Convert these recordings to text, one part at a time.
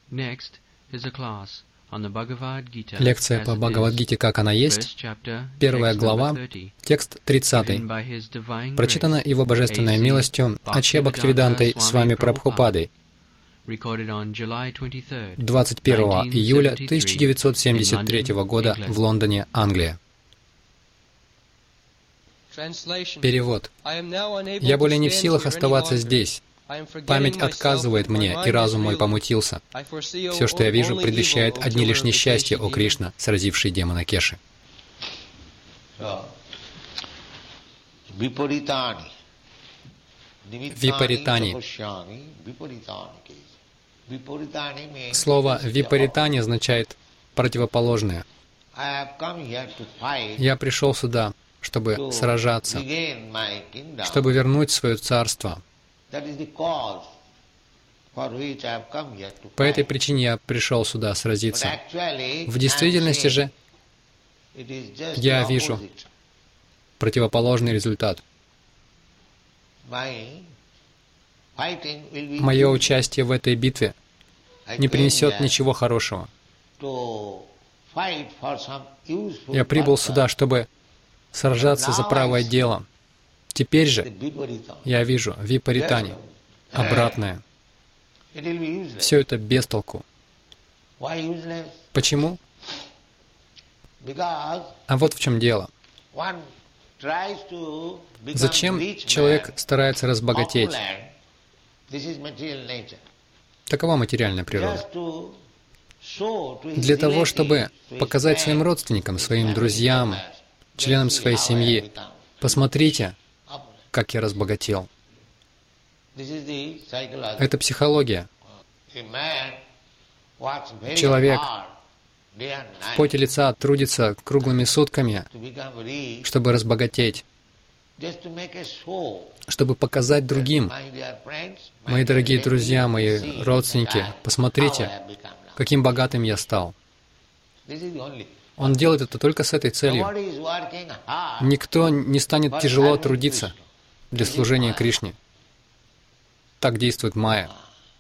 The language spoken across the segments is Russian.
Лекция по Бхагавад-гите, как она есть, 1 глава, текст 30, прочитана Его Божественной милостью Аче Бхактивидантой с вами Прабхупадой 21 июля 1973 года в Лондоне, Англия. Перевод. «Я более не в силах оставаться здесь. Память отказывает мне, и разум мой помутился. Все, что я вижу, предвещает одни лишь несчастья, о Кришна, сразивший демона Кеши». Випаритани. Слово «випаритани» означает «противоположное». Я пришел сюда, чтобы сражаться, чтобы вернуть свое царство. По этой причине я пришел сюда сразиться. В действительности же я вижу противоположный результат. Мое участие в этой битве не принесет ничего хорошего. Я прибыл сюда, чтобы сражаться за правое дело. Теперь же я вижу випаритани, обратное. Все это без толку. Почему? А вот в чем дело. Зачем человек старается разбогатеть? Такова материальная природа. Для того, чтобы показать своим родственникам, своим друзьям, членам своей семьи: посмотрите, как я разбогател. Это психология. Человек в поте лица трудится круглыми сутками, чтобы разбогатеть, чтобы показать другим: мои дорогие друзья, мои родственники, посмотрите, каким богатым я стал. Он делает это только с этой целью. Никто не станет тяжело трудиться для служения Кришне. Так действует майя.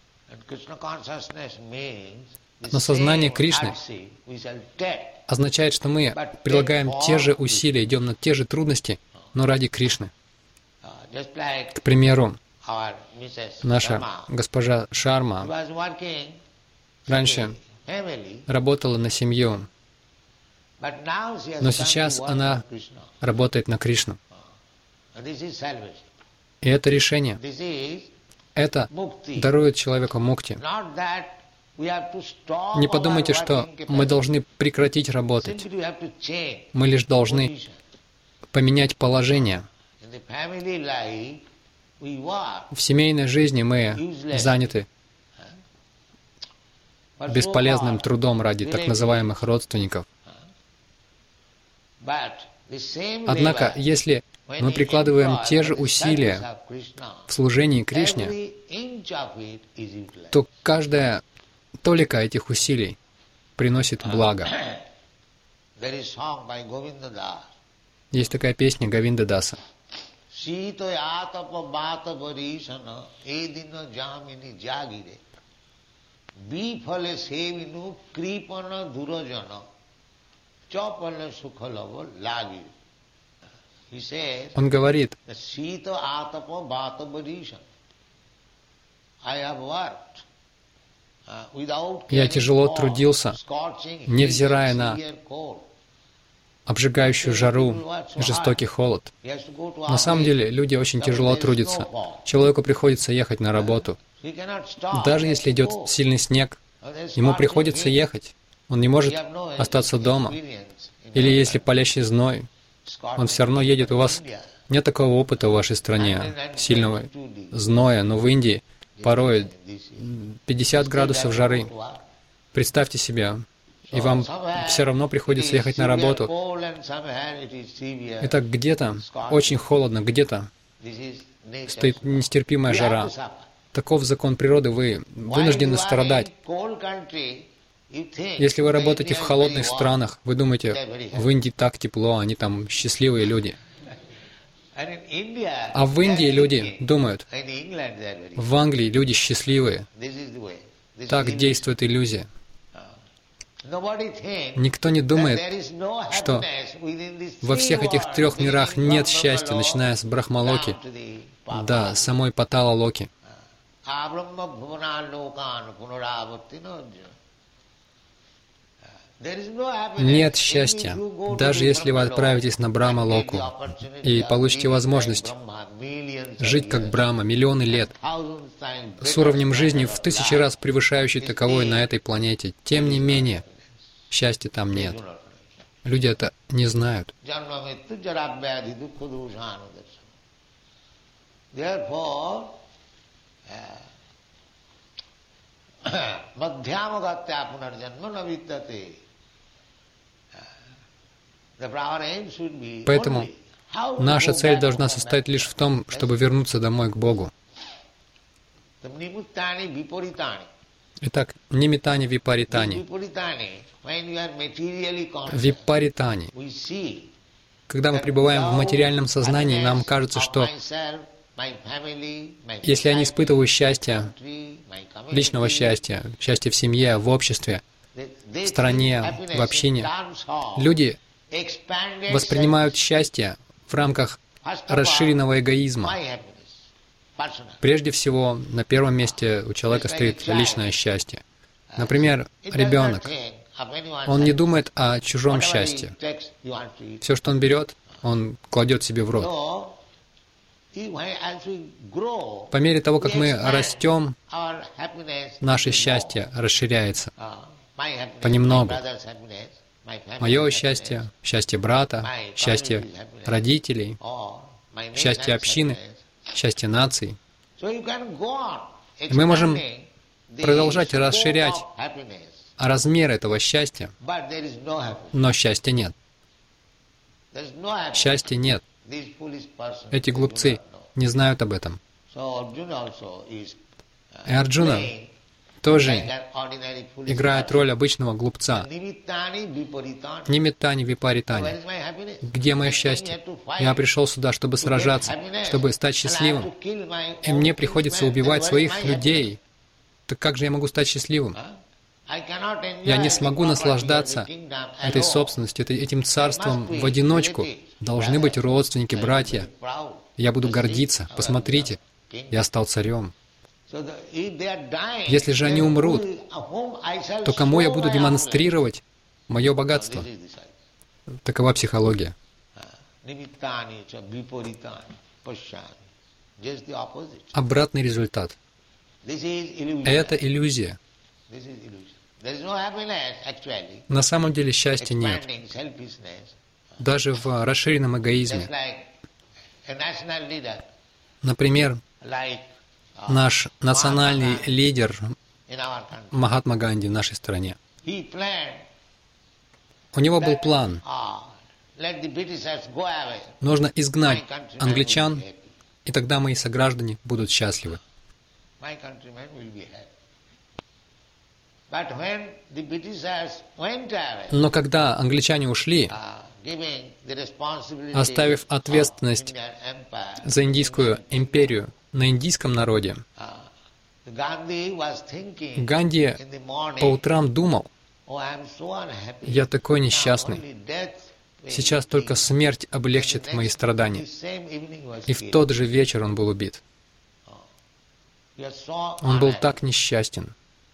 Но сознание Кришны означает, что мы прилагаем те же усилия, идем на те же трудности, но ради Кришны. К примеру, наша госпожа Шарма раньше работала на семью, но сейчас она работает на Кришну. И это решение. Это дарует человеку мукти. Не подумайте, что мы должны прекратить работать. Мы лишь должны поменять положение. В семейной жизни мы заняты бесполезным трудом ради так называемых родственников. Однако, если мы прикладываем те же усилия в служении Кришне, то каждая толика этих усилий приносит благо. Есть такая песня Говинда Даса. Он говорит: я тяжело трудился, невзирая на обжигающую жару и жестокий холод. На самом деле, люди очень тяжело трудятся. Человеку приходится ехать на работу. Даже если идет сильный снег, ему приходится ехать. Он не может остаться дома. Или если палящий зной, он все равно едет. У вас нет такого опыта в вашей стране, сильного зноя, но в Индии порой 50 градусов жары. Представьте себе, и вам все равно приходится ехать на работу. Это где-то очень холодно, где-то стоит нестерпимая жара. Таков закон природы, вы вынуждены страдать. Если вы работаете в холодных странах, вы думаете, в Индии так тепло, они там счастливые люди. А в Индии люди думают, в Англии люди счастливые. Так действует иллюзия. Никто не думает, что во всех этих трех мирах нет счастья, начиная с Брахмалоки до самой Патала-локи. Нет счастья, даже если вы отправитесь на Брахма-локу и получите возможность жить как Брахма миллионы лет, с уровнем жизни в 1000 раз превышающий таковой на этой планете. Тем не менее, счастья там нет. Люди это не знают. Поэтому наша цель должна состоять лишь в том, чтобы вернуться домой к Богу. Итак, нимитани випаритани. Випаритани. Когда мы пребываем в материальном сознании, нам кажется, что если я не испытываю счастья, личного счастья, счастья в семье, в обществе, в стране, в общине, люди воспринимают счастье в рамках расширенного эгоизма. Прежде всего, на первом месте у человека стоит личное счастье. Например, ребенок. Он не думает о чужом счастье. Все, что он берет, он кладет себе в рот. По мере того, как мы растем, наше счастье расширяется понемногу. Мое счастье, счастье брата, счастье родителей, счастье общины, счастье нации. И мы можем продолжать расширять размер этого счастья, но счастья нет. Счастья нет. Эти глупцы не знают об этом. И Арджуна тоже играет роль обычного глупца. Нимитани випаритани. Где мое счастье? Я пришел сюда, чтобы сражаться, чтобы стать счастливым. И мне приходится убивать своих людей. Так как же я могу стать счастливым? Я не смогу наслаждаться этой собственностью, этим царством в одиночку. Должны быть родственники, братья. Я буду гордиться. Посмотрите, я стал царем. Если же они умрут, то кому я буду демонстрировать мое богатство? Такова психология. Обратный результат. Это иллюзия. На самом деле счастья нет. Даже в расширенном эгоизме. Например, наш национальный лидер Махатма Ганди в нашей стране. У него был план. Нужно изгнать англичан, и тогда мои сограждане будут счастливы. Но когда англичане ушли, оставив ответственность за Индийскую империю на индийском народе, Ганди по утрам думал: «Я такой несчастный. Сейчас только смерть облегчит мои страдания». И в тот же вечер он был убит. Он был так несчастен,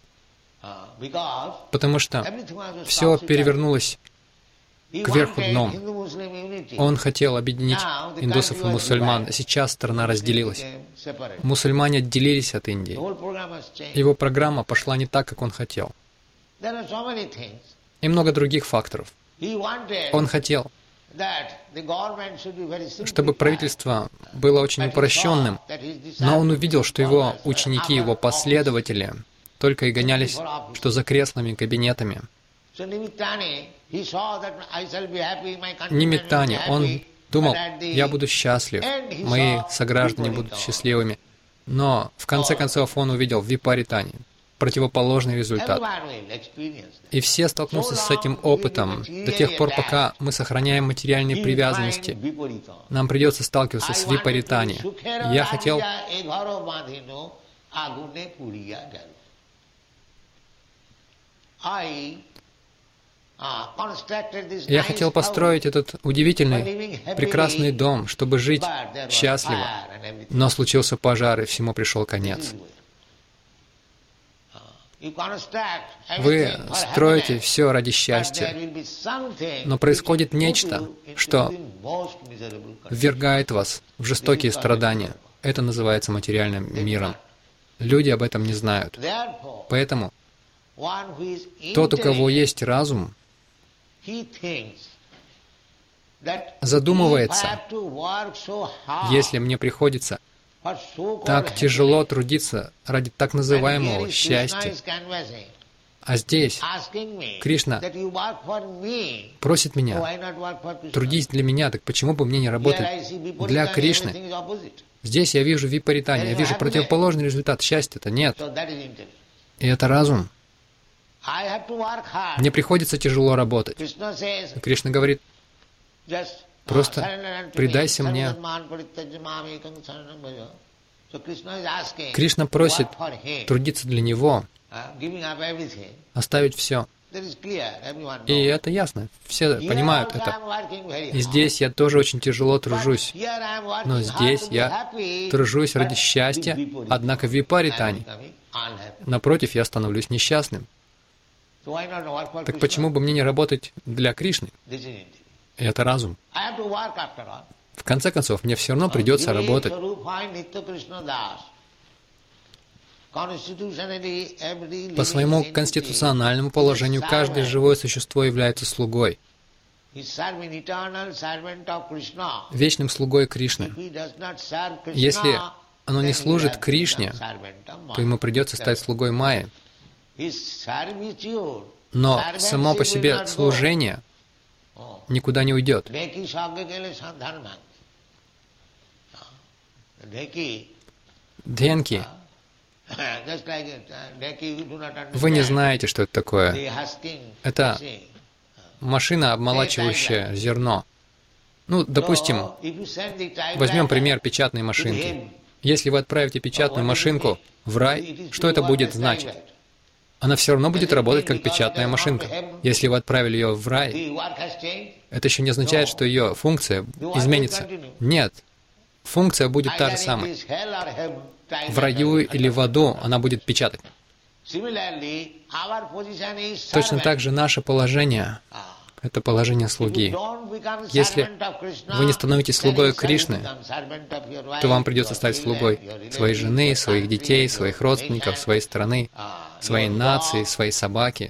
потому что все перевернулось кверху дном. Он хотел объединить индусов и мусульман. Сейчас страна разделилась. Мусульмане отделились от Индии. Его программа пошла не так, как он хотел. И много других факторов. Он хотел, чтобы правительство было очень упрощенным, но он увидел, что его ученики, его последователи только и гонялись, что за креслами, кабинетами. Нимитани, он думал: я буду счастлив, мои сограждане будут счастливыми. Но в конце концов он увидел в випаритани противоположный результат. И все столкнутся с этим опытом до тех пор, пока мы сохраняем материальные привязанности. Нам придется сталкиваться с випаритани. Я хотел Я хотел построить этот удивительный, прекрасный дом, чтобы жить счастливо, но случился пожар, и всему пришел конец. Вы строите все ради счастья, но происходит нечто, что ввергает вас в жестокие страдания. Это называется материальным миром. Люди об этом не знают. Поэтому тот, у кого есть разум, задумывается, если мне приходится так тяжело трудиться ради так называемого счастья, а здесь Кришна просит меня, трудись для меня, так почему бы мне не работать для Кришны? Здесь я вижу випаритани, я вижу противоположный результат. Счастья-то нет. И это разум. Мне приходится тяжело работать. И Кришна говорит, просто предайся мне. Кришна просит трудиться для Него, оставить все. И это ясно. Все понимают это. И здесь я тоже очень тяжело тружусь. Но здесь я тружусь ради счастья, однако в випаритане. Напротив, я становлюсь несчастным. Так почему бы мне не работать для Кришны? И это разум. В конце концов, мне все равно придется работать. По своему конституциональному положению каждое живое существо является слугой. Вечным слугой Кришны. Если оно не служит Кришне, то ему придется стать слугой Майи. Но само по себе служение никуда не уйдет. Дхенки. Вы не знаете, что это такое. Это машина, обмолачивающая зерно. Ну, допустим, возьмем пример печатной машинки. Если вы отправите печатную машинку в рай, что это будет значить? Она все равно будет работать как печатная машинка. Если вы отправили ее в рай, это еще не означает, что ее функция изменится. Нет. Функция будет та же самая. В раю или в аду она будет печатать. Точно так же наше положение — это положение слуги. Если вы не становитесь слугой Кришны, то вам придется стать слугой своей жены, своих детей, своих родственников, своей страны, своей нации, своей собаки.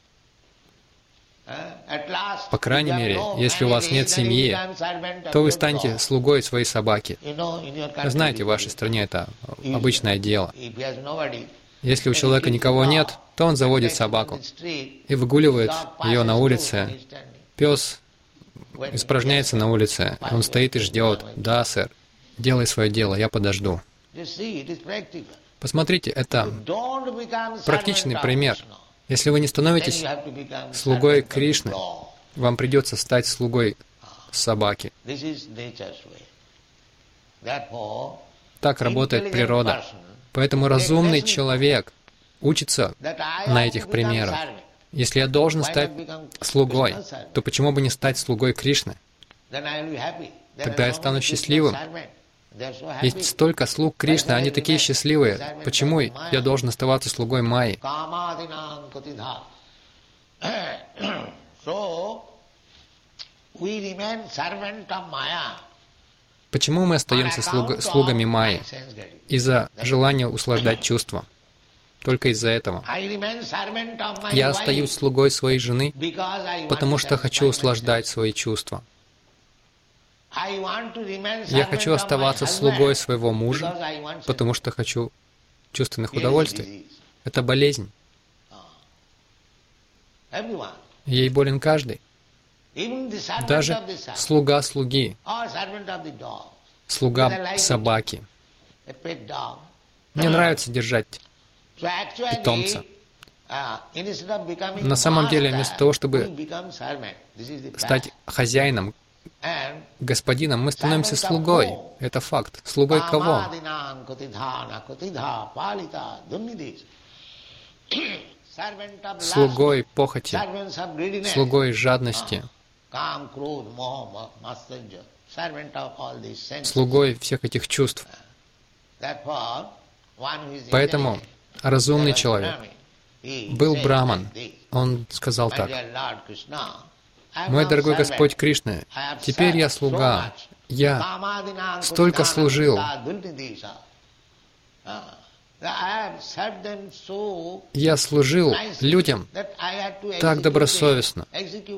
По крайней мере, если у вас нет семьи, то вы станете слугой своей собаки. Вы знаете, в вашей стране это обычное дело. Если у человека никого нет, то он заводит собаку и выгуливает ее на улице. Пес испражняется на улице, он стоит и ждет. Да, сэр, делай свое дело, я подожду. Посмотрите, это практичный пример. Если вы не становитесь слугой Кришны, вам придется стать слугой собаки. Так работает природа. Поэтому разумный человек учится на этих примерах. Если я должен стать слугой, то почему бы не стать слугой Кришны? Тогда я стану счастливым. Есть столько слуг Кришны, они такие счастливые. Почему я должен оставаться слугой Майи? Почему мы остаемся слугами Майи? Из-за желания услаждать чувства. Только из-за этого. Я остаюсь слугой своей жены, потому что хочу услаждать свои чувства. Я хочу оставаться слугой своего мужа, потому что хочу чувственных удовольствий. Это болезнь. Ей болен каждый. Даже слуга слуги, слуга собаки. Мне нравится держать питомца. На самом деле, вместо того, чтобы стать хозяином, господином, мы становимся слугой. Это факт. Слугой кого? слугой похоти, слугой жадности, слугой всех этих чувств. Поэтому разумный человек был браман. Он сказал так: «Мой дорогой Господь Кришна, теперь я слуга. Я столько служил. Я служил людям так добросовестно.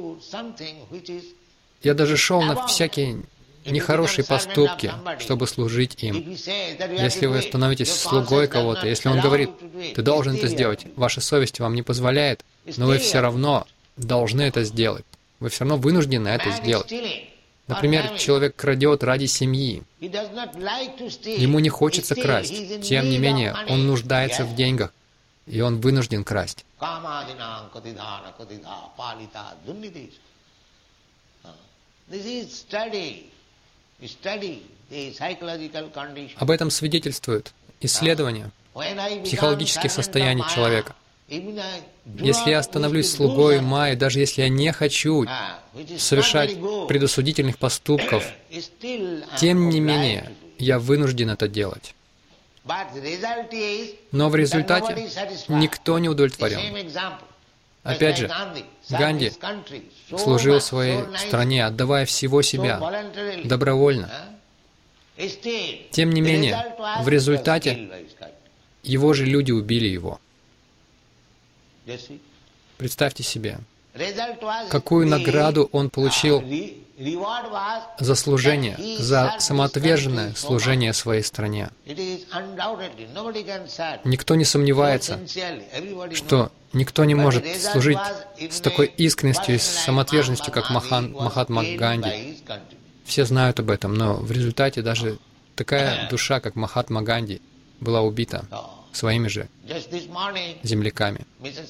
Я даже шел на всякие нехорошие поступки, чтобы служить им». Если вы становитесь слугой кого-то, если он говорит: «Ты должен это сделать», ваша совесть вам не позволяет, но вы все равно должны это сделать. Вы все равно вынуждены это сделать. Например, человек крадет ради семьи. Ему не хочется красть. Тем не менее, он нуждается в деньгах, и он вынужден красть. Об этом свидетельствуют исследования психологических состояний человека. Если я становлюсь слугой Майи, даже если я не хочу совершать предосудительных поступков, тем не менее, я вынужден это делать. Но в результате никто не удовлетворен. Опять же, Ганди служил своей стране, отдавая всего себя, добровольно. Тем не менее, в результате его же люди убили его. Представьте себе, какую награду он получил за служение, за самоотверженное служение своей стране. Никто не сомневается, что никто не может служить с такой искренностью и самоотверженностью, как Махатма Ганди. Все знают об этом, но в результате даже такая душа, как Махатма Ганди, была убита своими же земляками.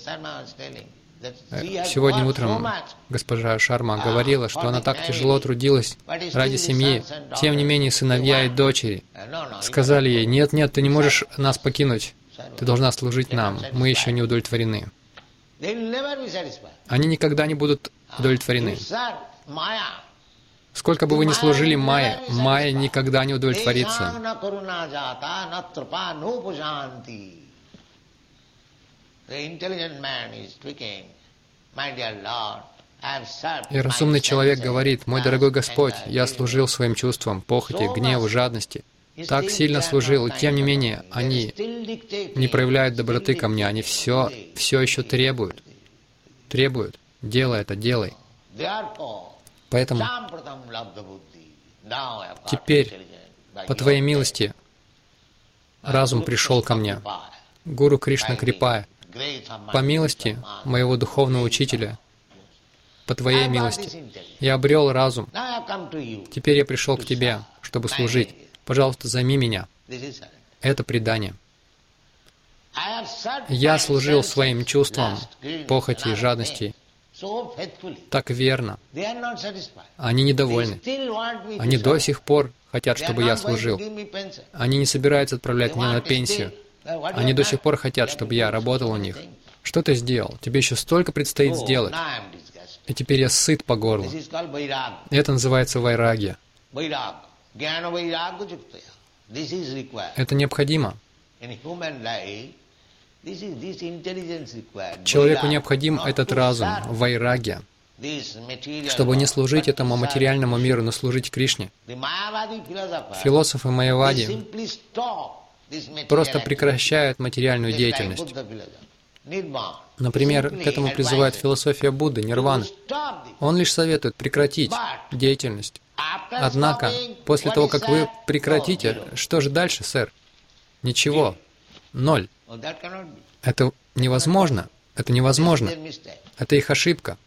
Сегодня утром госпожа Шарма говорила, что она так тяжело трудилась ради семьи. Тем не менее, сыновья и дочери сказали ей: «Нет, нет, ты не можешь нас покинуть. Ты должна служить нам. Мы еще не удовлетворены». Они никогда не будут удовлетворены. Сколько бы вы ни служили Майе, Майя никогда не удовлетворится. И разумный человек говорит: «Мой дорогой Господь, я служил своим чувствам, похоти, гневу, жадности. Так сильно служил, и тем не менее они не проявляют доброты ко мне, они все еще требуют. Делай это, делай». Поэтому теперь, по Твоей милости, разум пришел ко мне. Гуру Кришна Крипая, по милости моего духовного учителя, по Твоей милости, я обрел разум. Теперь я пришел к Тебе, чтобы служить. Пожалуйста, займи меня. Это предание. Я служил своим чувствам, похоти и жадности так верно. Они недовольны. Они до сих пор хотят, чтобы я служил. Они не собираются отправлять меня на пенсию. Они до сих пор хотят, чтобы я работал у них. Что ты сделал? Тебе еще столько предстоит сделать. И теперь я сыт по горло. Это называется вайрагья. Это необходимо. Человеку необходим этот разум, вайрагья, чтобы не служить этому материальному миру, но служить Кришне. Философы майявади просто прекращают материальную деятельность. Например, к этому призывает философия Будды, нирваны. Он лишь советует прекратить деятельность. Однако, после того, как вы прекратите, что же дальше, сэр? Ничего. Ноль. Это невозможно. Это невозможно. Это их ошибка.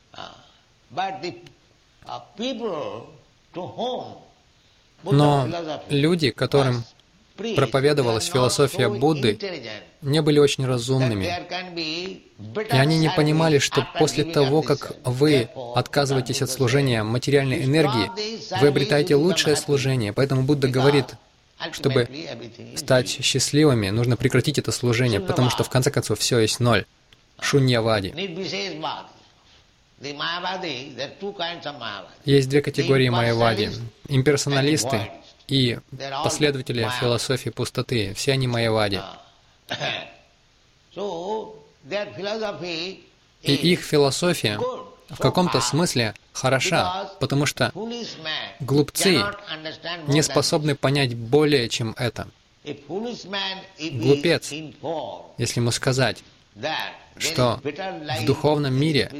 Но люди, которым проповедовалась философия Будды, не были очень разумными. И они не понимали, что после того, как вы отказываетесь от служения материальной энергии, вы обретаете лучшее служение. Поэтому Будда говорит, чтобы стать счастливыми, нужно прекратить это служение, потому что в конце концов все есть ноль. шуньявади. Есть две категории майявади. Имперсоналисты и последователи философии пустоты. Все они майявади. И их философия в каком-то смысле хороша, потому что глупцы не способны понять более, чем это. Глупец, если ему сказать, что в духовном мире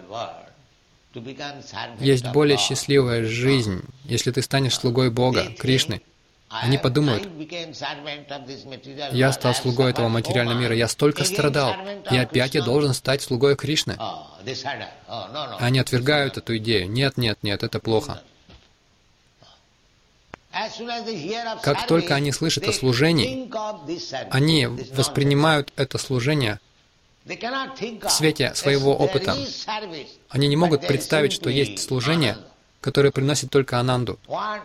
есть более счастливая жизнь, если ты станешь слугой Бога, Кришны. Они подумают: я стал слугой этого материального мира, я столько страдал, и опять я должен стать слугой Кришны. Они отвергают эту идею. Нет, нет, нет, это плохо. Как только они слышат о служении, они воспринимают это служение в свете своего опыта. Они не могут представить, что есть служение, которое приносит только ананду.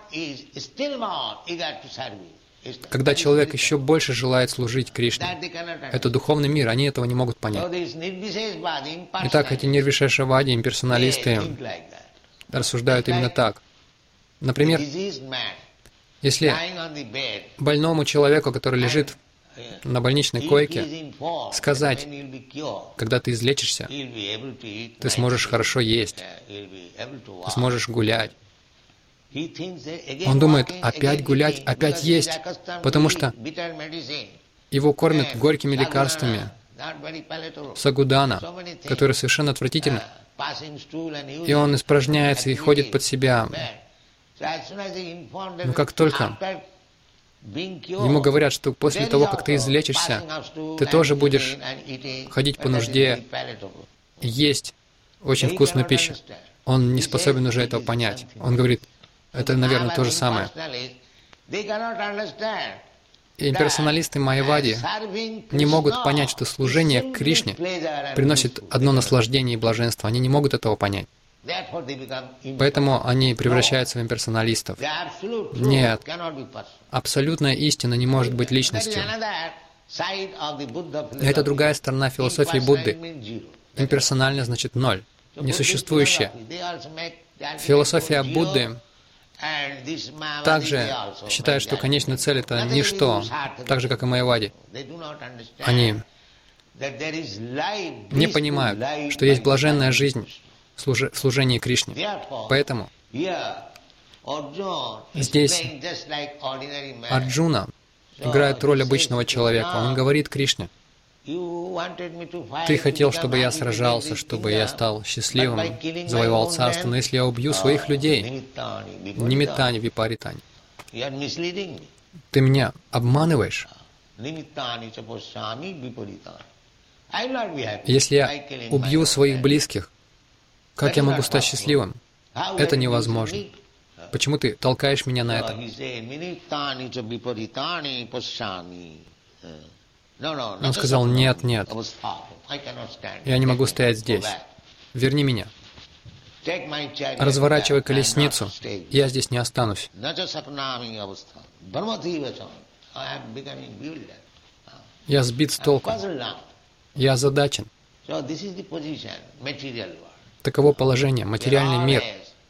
Когда человек еще больше желает служить Кришне, это духовный мир, они этого не могут понять. Итак, эти нирвишешавади, имперсоналисты рассуждают именно так. Например, если больному человеку, который лежит на больничной койке, сказать: когда ты излечишься, ты сможешь хорошо есть, ты сможешь гулять. Он думает: опять гулять, опять есть, потому что его кормят горькими лекарствами, сагудана, которые совершенно отвратительны, и он испражняется и ходит под себя. Но как только ему говорят, что после того, как ты излечишься, ты тоже будешь ходить по нужде, есть очень вкусную пищу, он не способен уже этого понять. Он говорит: это, наверное, то же самое. И имперсоналисты майявади не могут понять, что служение Кришне приносит одно наслаждение и блаженство. Они не могут этого понять. Поэтому они превращаются в имперсоналистов. Нет, абсолютная истина не может быть личностью. Это другая сторона философии Будды. Имперсонально значит ноль, несуществующее. Философия Будды также считает, что конечная цель — это ничто, так же, как и майявади. Они не понимают, что есть блаженная жизнь в служении Кришне. Поэтому здесь Арджуна играет роль обычного человека. Он говорит Кришне: ты хотел, чтобы я сражался, чтобы я стал счастливым, завоевал царство, но если я убью своих людей, нимиттани випаритани, ты меня обманываешь. Если я убью своих близких, как я могу стать счастливым? Это невозможно. Почему ты толкаешь меня на это? Он сказал: нет, нет, я не могу стоять здесь. Верни меня. Разворачивай колесницу, я здесь не останусь. Я сбит с толку. Я озадачен. Таково положение, материальный мир.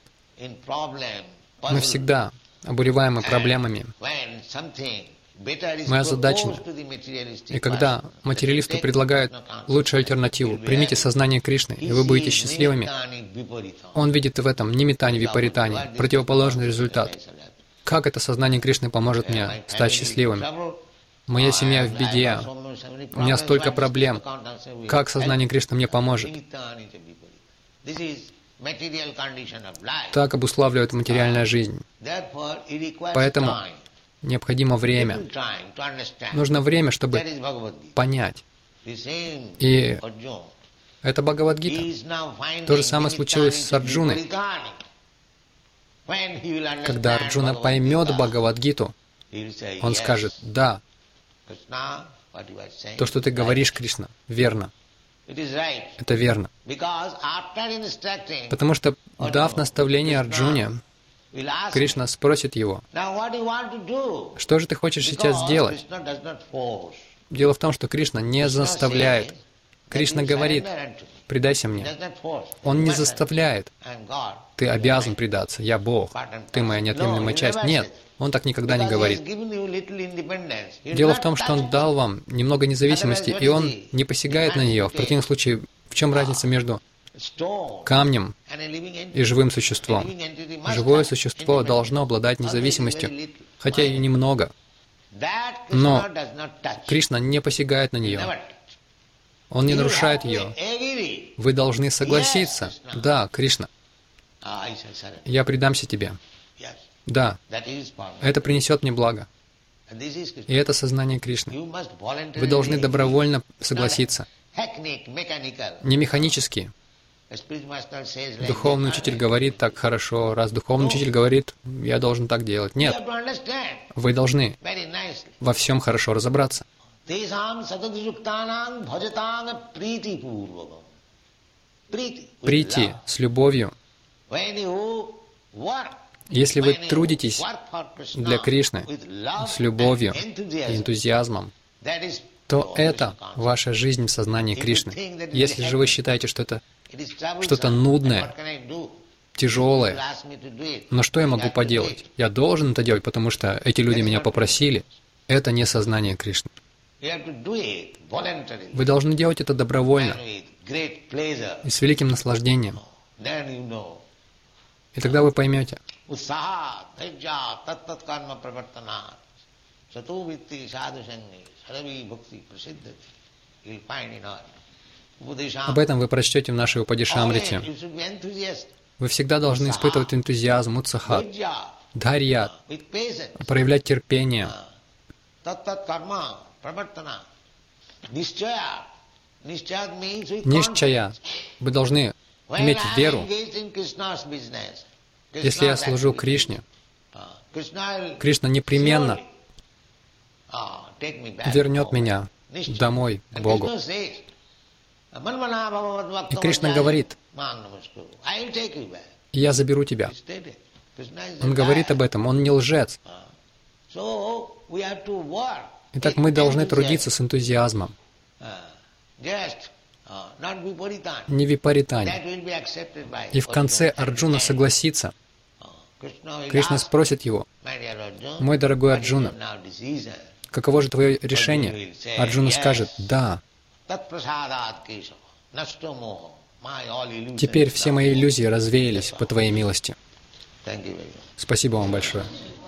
Мы всегда обуреваемы проблемами. Мы озадачены. И когда материалисту предлагают лучшую альтернативу, примите сознание Кришны, и вы будете счастливыми, он видит в этом нимиттани випаритани, противоположный результат. Как это сознание Кришны поможет мне стать счастливым? Моя семья в беде, у меня столько проблем. Как сознание Кришны мне поможет? Так обуславливает материальная жизнь. Поэтому необходимо время. Нужно время, чтобы понять. И это Бхагавад-гита. То же самое случилось с Арджуной. Когда Арджуна поймет Бхагавад-гиту, он скажет: да, то, что ты говоришь, Кришна, верно. Это верно. Потому что, дав наставление Арджуне, Кришна спросит его: что же ты хочешь сейчас сделать? Дело в том, что Кришна не заставляет. Кришна говорит: «Предайся мне». Он не заставляет. Ты обязан предаться. Я Бог. Ты моя неотъемлемая часть. Нет. Он так никогда не говорит. Дело в том, что Он дал вам немного независимости, и Он не посягает на нее. В противном случае, в чем разница между камнем и живым существом? Живое существо должно обладать независимостью, хотя и немного. Но Кришна не посягает на нее. Он не нарушает ее. Вы должны согласиться. Да, Кришна, я предамся тебе. Да, это принесет мне благо. И это сознание Кришны. Вы должны добровольно согласиться. Не механически. Духовный учитель говорит так хорошо, раз духовный учитель говорит, я должен так делать. Нет. Вы должны во всем хорошо разобраться. Прийти с любовью. Если вы трудитесь для Кришны с любовью и энтузиазмом, то это ваша жизнь в сознании Кришны. Если же вы считаете, что это что-то нудное, тяжелое, но что я могу поделать? Я должен это делать, потому что эти люди меня попросили. Это не сознание Кришны. Вы должны делать это добровольно и с великим наслаждением. И тогда вы поймете. Об этом вы прочтете в нашей Упадишамрите. Вы всегда должны испытывать энтузиазм, утсахат, дхарьят, проявлять терпение. Нишчая. Вы должны иметь веру. Если я служу Кришне, Кришна непременно вернет меня домой, к Богу. И Кришна говорит: «Я заберу тебя». Он говорит об этом, он не лжец. Итак, мы должны трудиться с энтузиазмом, не випаритани. И в конце Арджуна согласится. Кришна спросит его: «Мой дорогой Арджуна, каково же твое решение?» Арджуна скажет: «Да». Теперь все мои иллюзии развеялись по твоей милости. Спасибо вам большое.